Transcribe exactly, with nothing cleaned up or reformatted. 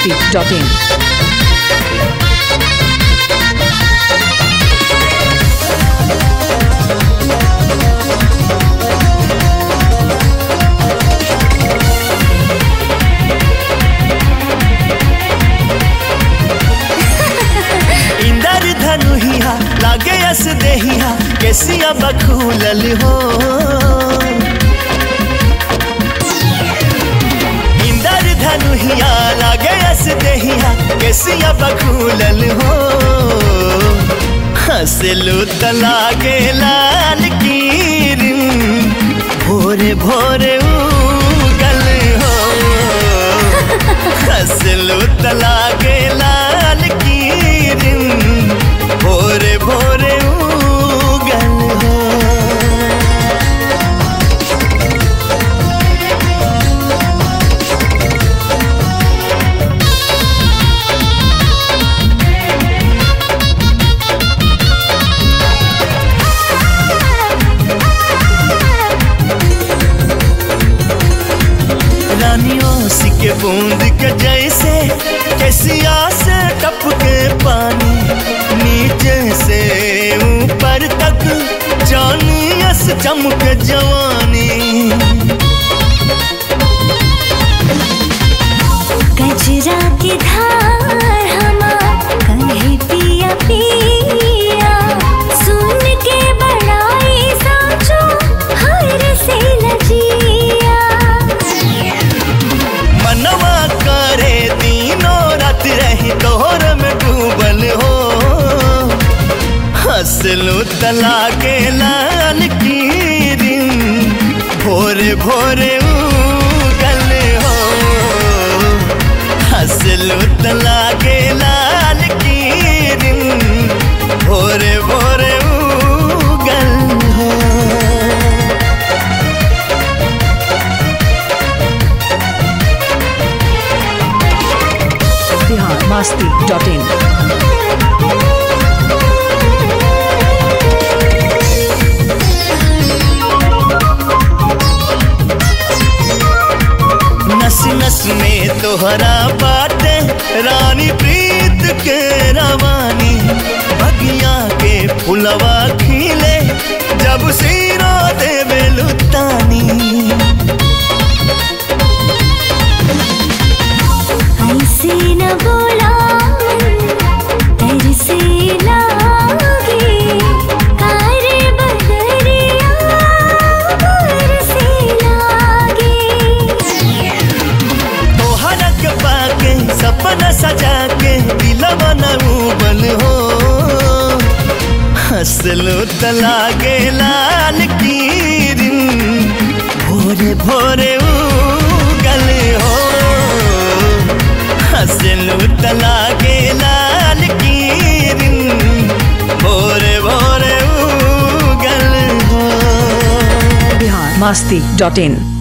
masti dot in. लागे यस देहिया कैसिया बखूलल हो इंदर धनुहिया लागे यस देहिया कैसिया बखूलल हो हंसलू त लागे लाल कीरिन भोरे भोरे उगल हो हंसलू त लागे लाल कीरिन भोरे भोरे उगल हो रानियों सी के बूंद के जैसे कैसिया से टपके पानी नीचे से ऊपर तक जानियस चमक जवानी गजरा की धार हमार कहे पिया पिया सुन के बड़ाई साचो हर से लजिया मनवा करे दिनों रात रही तोहर में डूबल हो हंसलू त लागे लाल कीरिन भोरे भोरे उगल हो हंसलू त लागे लाल कीरिन भोरे भोरे उगल हो Bihar masti dot in. नस नस में तोहरा बाटे रानी प्रीत के रवानी बगिया के फुलवा खिले जब सीरा देवे लुतानी ऐसे न बोला तेरे से लागे कारे बदरिया बरसे लागे तोहरा के पाके सपना सजा के दिलवा न उबल हो हंसलू त लागे लाल कीरिन भोरे भोरे उगल हो हंसलू त लागे लाल कीरिन भोरे भोरे उगल हो Bihar masti dot in.